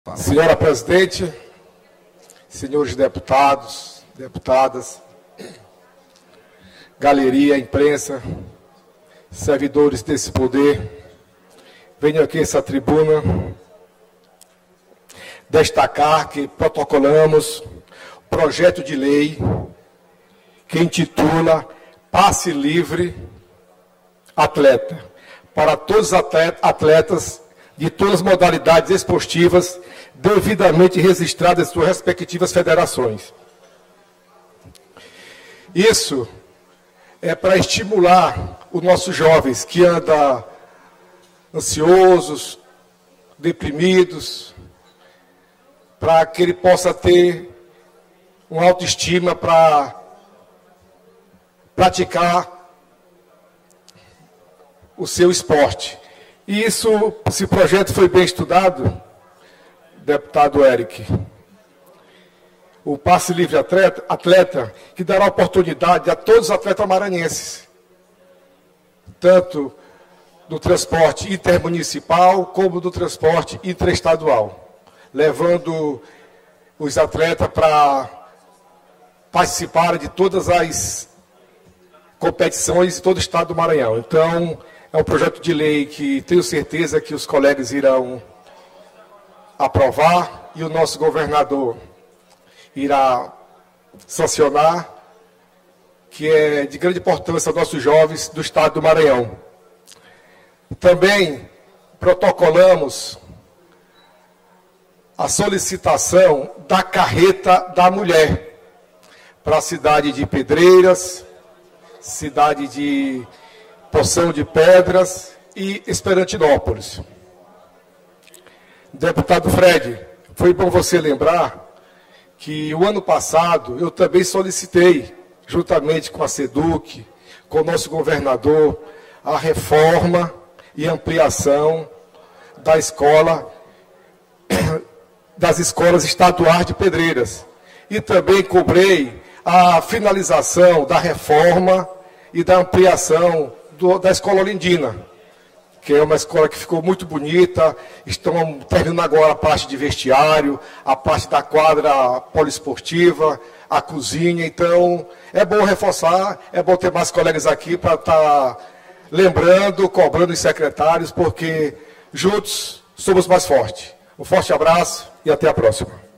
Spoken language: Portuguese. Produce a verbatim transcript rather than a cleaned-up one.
Senhora Presidente, senhores deputados, deputadas, galeria, imprensa, servidores desse poder, venho aqui a essa tribuna destacar que protocolamos o projeto de lei que intitula Passe Livre Atleta, para todos os atletas de todas as modalidades esportivas devidamente registradas em suas respectivas federações. Isso é para estimular os nossos jovens que andam ansiosos, deprimidos, para que ele possa ter uma autoestima para praticar o seu esporte. E isso, esse projeto foi bem estudado, deputado Eric. O Passe Livre Atleta, atleta que dará oportunidade a todos os atletas maranhenses, tanto do transporte intermunicipal como do transporte interestadual, levando os atletas para participarem de todas as competições em todo o estado do Maranhão. Então, é um projeto de lei que tenho certeza que os colegas irão aprovar e o nosso governador irá sancionar, que é de grande importância aos nossos jovens do estado do Maranhão. Também protocolamos a solicitação da carreta da mulher para a cidade de Pedreiras, cidade de Poção de Pedras e Esperantinópolis. Deputado Fred, foi bom você lembrar que o ano passado eu também solicitei, juntamente com a SEDUC, com o nosso governador, a reforma e ampliação da escola, das escolas estaduais de Pedreiras. E também cobrei a finalização da reforma e da ampliação do, da Escola Olindina, que é uma escola que ficou muito bonita. Estão terminando agora a parte de vestiário, a parte da quadra poliesportiva, a cozinha. Então, é bom reforçar, é bom ter mais colegas aqui para estar lembrando, cobrando os secretários, porque juntos somos mais fortes. Um forte abraço e até a próxima.